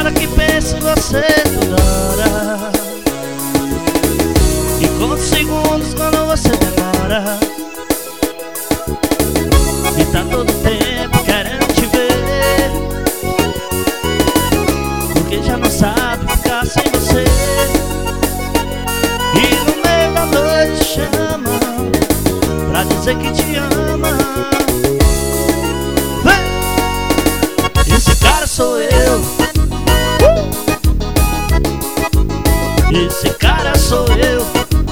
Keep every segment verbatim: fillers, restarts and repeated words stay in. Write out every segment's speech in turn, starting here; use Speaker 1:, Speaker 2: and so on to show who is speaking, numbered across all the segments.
Speaker 1: cara que pensa em você toda hora e conta segundos quando você demora. E tá todo tempo querendo te ver, porque já não sabe ficar sem você. E no meio da noite chama pra dizer que te ama. Vem! Esse cara sou eu. uh! Esse cara sou eu.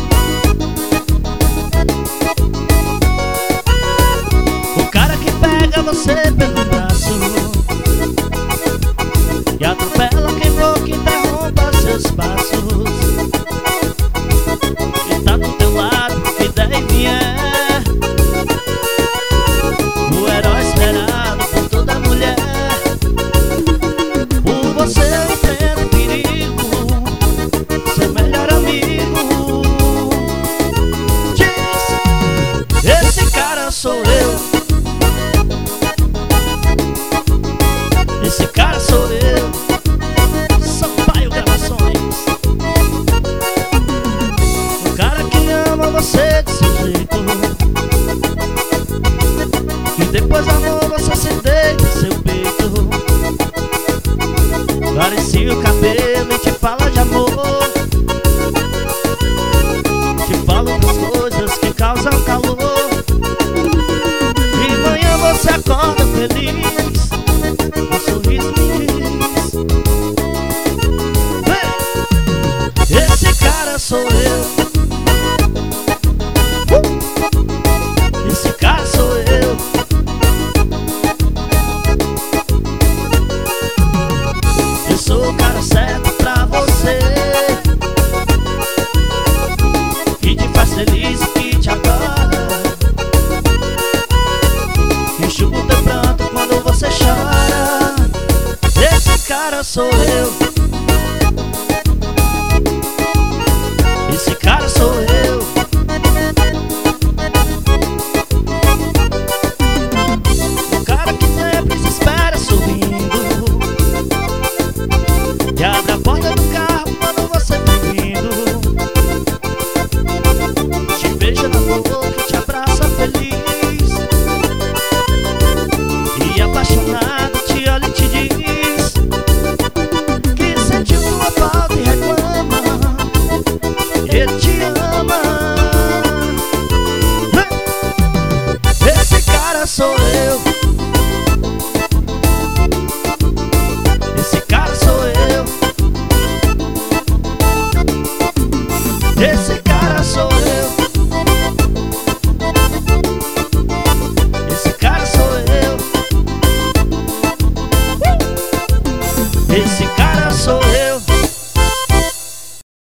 Speaker 1: O cara que pega você pelo braço e atropela quem for que interrompa seus passos. E tá do teu lado, que der e vier, o herói esperado por toda mulher. Por você eu enfrento o perigo, seu melhor amigo. Diz, esse cara sou eu. Esse cara sou eu. Sampaio Gravações. O cara que ama você de seu jeito e depois amor você se deita em seu peito. Acaricia o cabelo e te fala de amor, te fala das coisas que causam calor. De manhã você acorda feliz, um sorriso me diz, vem! Esse cara sou eu. uh! Esse cara sou eu. Eu sou o cara certo pra você, que te faz feliz e que te adora. Enxuga o teu pranto quando você chora. Esse cara sou eu.